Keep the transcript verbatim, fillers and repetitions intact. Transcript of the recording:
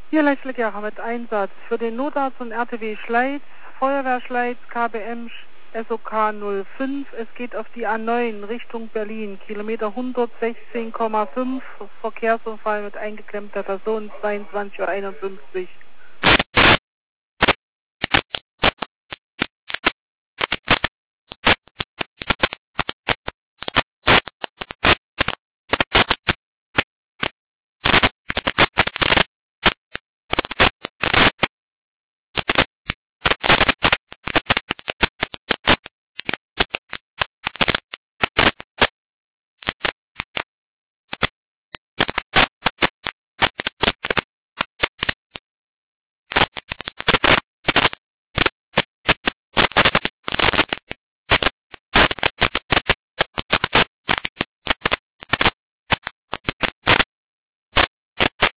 Hier Leitschlecker mit Einsatz für den Notarzt und R T W Schleiz, Feuerwehr Schleiz, K B M S O K null fünf. Es geht auf die A neun Richtung Berlin, Kilometer hundertsechzehn Komma fünf, Verkehrsunfall mit eingeklemmter Person, zweiundzwanzig Uhr einundfünfzig.